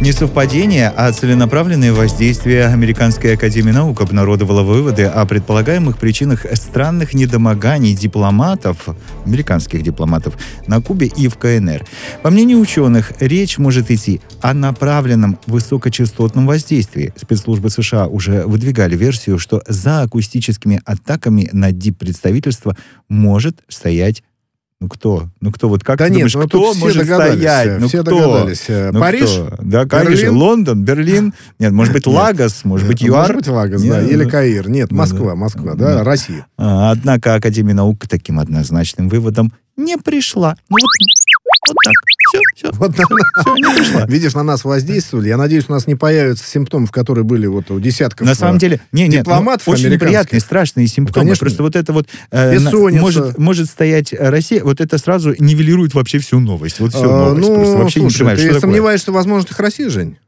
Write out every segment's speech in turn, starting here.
Не совпадение, а целенаправленное воздействие. Американская академия наук обнародовала выводы о предполагаемых причинах странных недомоганий дипломатов, американских дипломатов, на Кубе и в КНР. По мнению ученых, речь может идти о направленном высокочастотном воздействии. Спецслужбы США уже выдвигали версию, что за акустическими атаками на диппредставительство может стоять кто? Вот как ты думаешь, кто может стоять? Все догадались. Париж? Кто? Да, конечно. Лондон, Берлин. Нет, может быть, Лагос, может быть, ЮАР. Может быть, Лагос, да. Или Каир. Нет, Москва, да, Россия. Однако Академия наук к таким однозначным выводам не пришла. Вот так. Все. Не пришла. Видишь, на нас воздействовали. Я надеюсь, у нас не появятся симптомов, которые были вот у десятков на самом деле, дипломатов очень неприятные, страшные симптомы. Конечно. Просто вот это вот бессонница. Может стоять Россия, вот это сразу нивелирует вообще всю новость. Вот всю новость. Просто вообще не понимаешь, что ты такое. сомневаешься в возможностях России, Жень?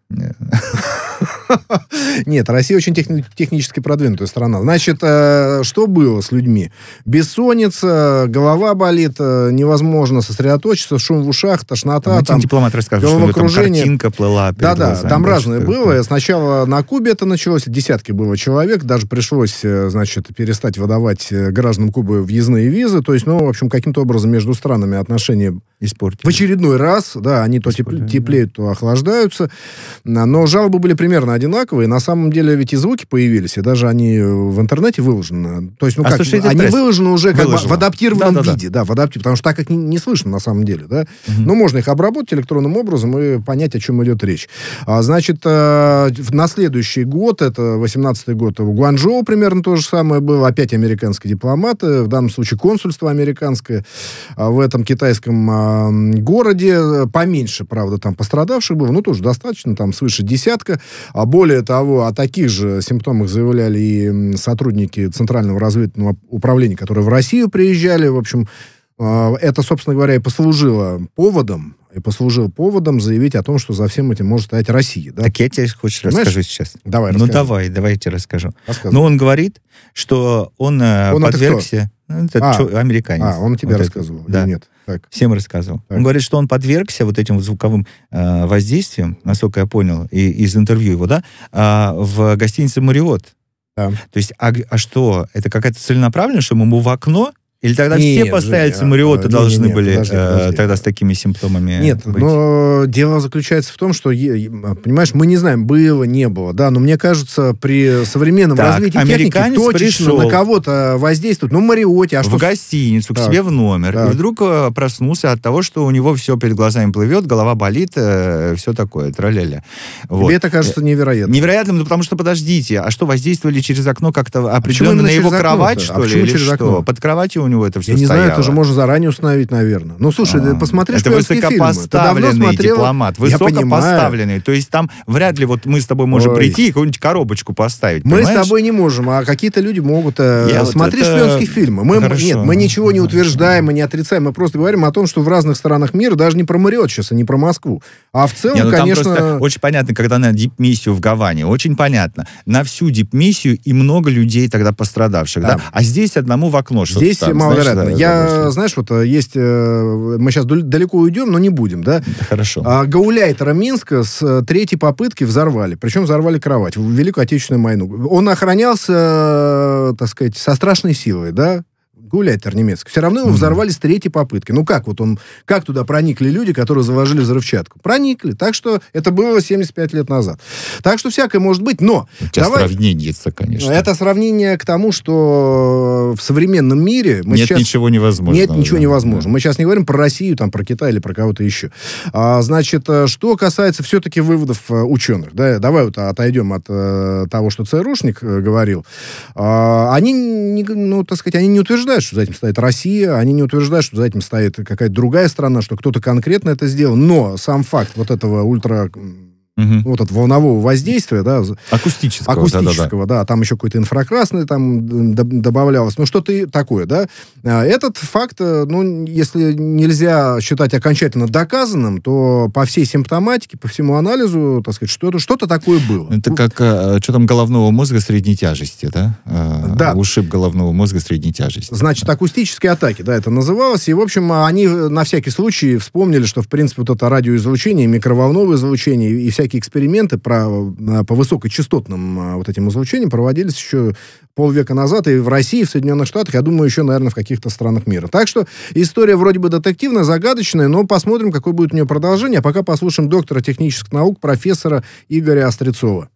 Нет, Россия очень технически продвинутая страна. Значит, что было с людьми? Бессонница, голова болит, невозможно сосредоточиться, шум в ушах, тошнота, там дипломат рассказывал, что там картинка плыла перед глазами. Там разное было. Сначала на Кубе это началось, десятки было человек, даже пришлось, значит, перестать выдавать гражданам Кубы въездные визы. То есть, в общем, каким-то образом между странами отношения испортили. В очередной раз, да, они то теплеют, то охлаждаются. Но жалобы были примерно одинаковые. На самом деле ведь и звуки появились, и даже они в интернете выложены. То есть, они выложены уже как бы в адаптированном виде. Да, потому что так их не слышно на самом деле. Да? Но можно их обработать электронным образом и понять, о чем идет речь. Значит, на следующий год, это 18-й год, в Гуанчжоу примерно то же самое было. Опять американские дипломаты, в данном случае консульство американское в этом китайском городе. Поменьше, правда, там пострадавших было, но тоже достаточно, там свыше десятка. А более того, о таких же симптомах заявляли и сотрудники Центрального разведывательного управления, которые в Россию приезжали. В общем, это, собственно говоря, и послужило поводом заявить о том, что за всем этим может стоять Россия. Да? Так я тебе расскажу сейчас. Давай, расскажи. Давай я тебе расскажу. Но он говорит, что он подвергся... американец. Он тебе рассказывал? Да. Нет? Так. Всем рассказывал. Так. Он говорит, что он подвергся вот этим звуковым воздействиям, насколько я понял, из интервью его, да, в гостинице «Мариот». Да. То есть, что? Это какая-то целенаправленность, что ему в окно? Или тогда все постояльцы Мариота должны были тогда с такими симптомами Нет, быть? Но дело заключается в том, что, понимаешь, мы не знаем, было, не было, да, но мне кажется, при современном развитии техники точечно на кого-то воздействует. Ну, в Мариоте, в гостиницу, к себе в номер, и вдруг проснулся от того, что у него все перед глазами плывет, голова болит, все такое, тра-ля-ля. Тебе это кажется невероятным? Невероятным, потому что, подождите, а что, воздействовали через окно как-то определенно на его кровать, что ли? Или что? Под кроватью у него это все стояло. Я не знаю, это же можно заранее установить, наверное. Ну, слушай, посмотри шпионские фильмы. Это высокопоставленный дипломат. Высокопоставленный. То есть там вряд ли вот мы с тобой можем прийти и какую-нибудь коробочку поставить. Мы с тобой не можем, а какие-то люди могут. Смотри шпионские фильмы. Нет, мы ничего не утверждаем, мы не отрицаем, мы просто говорим о том, что в разных странах мира, даже не про Мариот сейчас, а не про Москву, а в целом, конечно... Там просто очень понятно, когда на дипмиссию в Гаване, очень понятно. На всю дипмиссию и много людей тогда пострадавших, да? А здесь одному в окно что-то. Здесь маловероятно. Знаешь, вот есть... Мы сейчас далеко уйдем, но не будем, да? Хорошо. Гауляйтера Минска с третьей попытки взорвали. Причем взорвали кровать в Великую Отечественную войну. Он охранялся, так сказать, со страшной силой, да? Гауляйтер немецкий. Все равно его взорвали с третьей попытки. Ну как как туда проникли люди, которые заложили взрывчатку? Проникли. Так что это было 75 лет назад. Так что всякое может быть, но... У тебя сравнение, конечно. Это сравнение к тому, что в современном мире... ничего невозможно. Нет ничего невозможно. Мы сейчас не говорим про Россию, там, про Китай или про кого-то еще. Значит, что касается все-таки выводов ученых. Да, давай вот отойдем от того, что ЦРУшник говорил. Они не утверждают, что за этим стоит Россия, они не утверждают, что за этим стоит какая-то другая страна, что кто-то конкретно это сделал, но сам факт вот этого вот от волнового воздействия, да, акустического, да, там еще какой-то инфракрасный там добавлялось, что-то такое, да. Этот факт, если нельзя считать окончательно доказанным, то по всей симптоматике, по всему анализу, так сказать, что-то такое было. Это как, что там, головного мозга средней тяжести, да? Да. Ушиб головного мозга средней тяжести. Значит, акустические атаки, да, это называлось, и, в общем, они на всякий случай вспомнили, что, в принципе, вот это радиоизлучение, микроволновое излучение и всякие всякие эксперименты по высокочастотным вот этим излучениям проводились еще полвека назад и в России, и в Соединенных Штатах, я думаю, еще, наверное, в каких-то странах мира. Так что история вроде бы детективная, загадочная, но посмотрим, какое будет у нее продолжение. А пока послушаем доктора технических наук, профессора Игоря Острецова.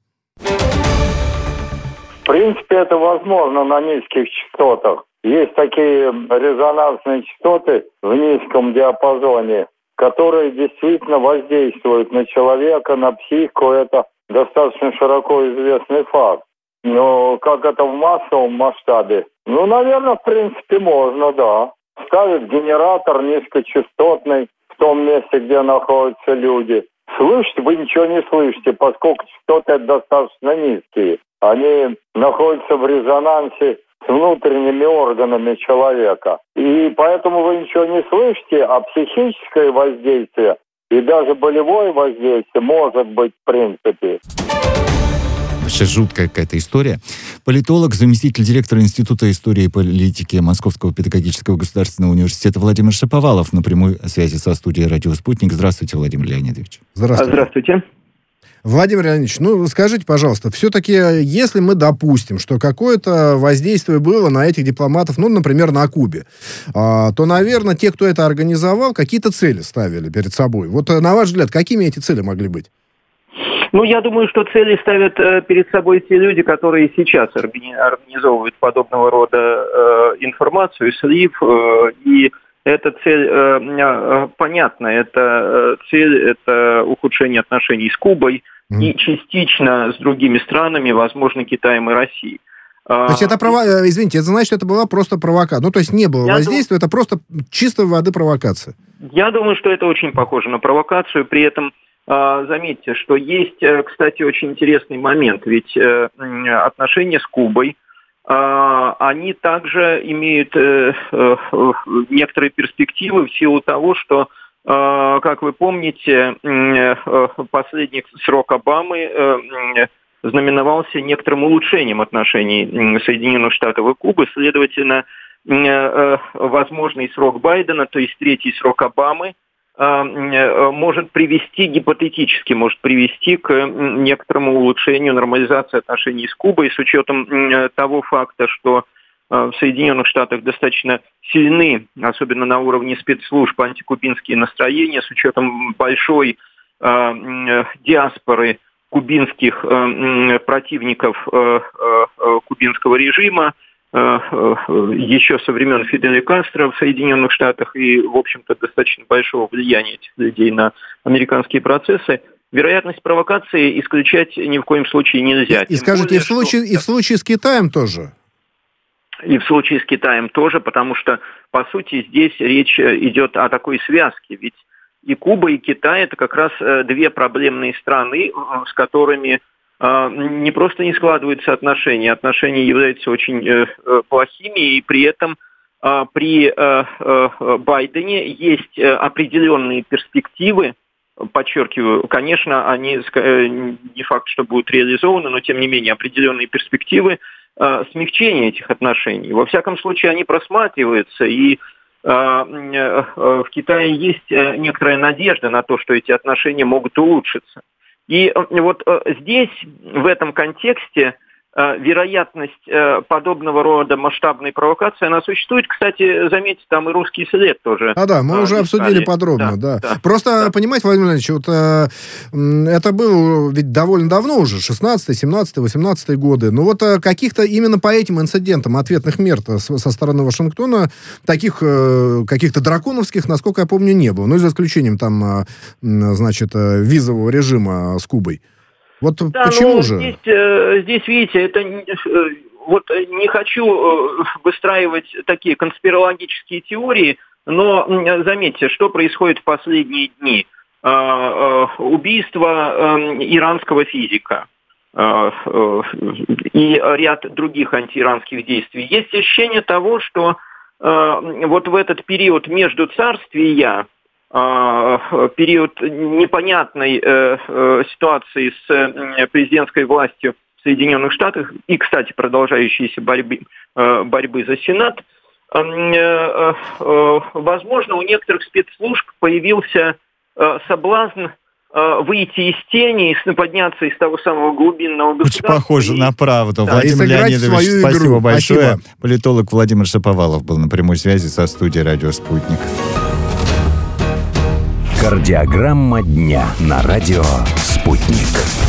В принципе, это возможно на низких частотах. Есть такие резонансные частоты в низком диапазоне, которые действительно воздействуют на человека, на психику. Это достаточно широко известный факт. Но как это в массовом масштабе? Ну, наверное, в принципе, можно, да. Ставят генератор низкочастотный в том месте, где находятся люди. Слышите, вы ничего не слышите, поскольку частоты достаточно низкие. Они находятся в резонансе с внутренними органами человека. И поэтому вы ничего не слышите, а психическое воздействие и даже болевое воздействие может быть в принципе. Вообще жуткая какая-то история. Политолог, заместитель директора Института истории и политики Московского педагогического государственного университета Владимир Шаповалов на прямой связи со студией «Радио Спутник». Здравствуйте, Владимир Леонидович. Здравствуйте. Владимир Леонидович, скажите, пожалуйста, все-таки, если мы допустим, что какое-то воздействие было на этих дипломатов, например, на Кубе, то, наверное, те, кто это организовал, какие-то цели ставили перед собой. Вот, на ваш взгляд, какими эти цели могли быть? Я думаю, что цели ставят перед собой те люди, которые сейчас организовывают подобного рода информацию, слив, и эта цель понятна. Это цель, это ухудшение отношений с Кубой и частично с другими странами, возможно, Китаем и Россией. То есть это извините, это значит, что это была просто провокация. То есть не было воздействия, это просто чистой воды провокация. Я думаю, что это очень похоже на провокацию. При этом заметьте, что есть, кстати, очень интересный момент. Ведь отношения с Кубой, они также имеют некоторые перспективы в силу того, что, как вы помните, последний срок Обамы знаменовался некоторым улучшением отношений Соединенных Штатов и Кубы. Следовательно, возможный срок Байдена, то есть третий срок Обамы, может привести к некоторому улучшению, нормализации отношений с Кубой с учетом того факта, что в Соединенных Штатах достаточно сильны, особенно на уровне спецслужб, антикубинские настроения, с учетом большой диаспоры кубинских противников кубинского режима, еще со времен Фиделя Кастро в Соединенных Штатах и, в общем-то, достаточно большого влияния этих людей на американские процессы, вероятность провокации исключать ни в коем случае нельзя. И скажите, в случае с Китаем тоже? И в случае с Китаем тоже, потому что, по сути, здесь речь идет о такой связке. Ведь и Куба, и Китай – это как раз две проблемные страны, с которыми не просто не складываются отношения, отношения являются очень плохими, и при этом при Байдене есть определенные перспективы, подчеркиваю, конечно, они не факт, что будут реализованы, но тем не менее определенные перспективы смягчения этих отношений. Во всяком случае, они просматриваются, и в Китае есть некоторая надежда на то, что эти отношения могут улучшиться. И вот здесь, в этом контексте, вероятность подобного рода масштабной провокации, она существует. Кстати, заметьте, там и русский след тоже. Мы уже обсудили подробно, да. Просто, понимаете, Владимир Владимирович, это было ведь довольно давно уже, 16, 17, 18 годы. Но вот каких-то именно по этим инцидентам ответных мер со стороны Вашингтона, таких каких-то драконовских, насколько я помню, не было. За исключением там, визового режима с Кубой. Вот да, почему же? Здесь, видите, это вот не хочу выстраивать такие конспирологические теории, но заметьте, что происходит в последние дни. Убийство иранского физика и ряд других антииранских действий. Есть ощущение того, что вот в этот период между царствия, период непонятной ситуации с президентской властью в Соединенных Штатах и, кстати, продолжающейся борьбы за Сенат, возможно, у некоторых спецслужб появился соблазн выйти из тени и подняться из того самого глубинного государства. Очень похоже на правду. Да. Владимир Леонидович, спасибо большое. Спасибо. Политолог Владимир Шаповалов был на прямой связи со студией «Радио Спутник». Кардиограмма дня на радио «Спутник».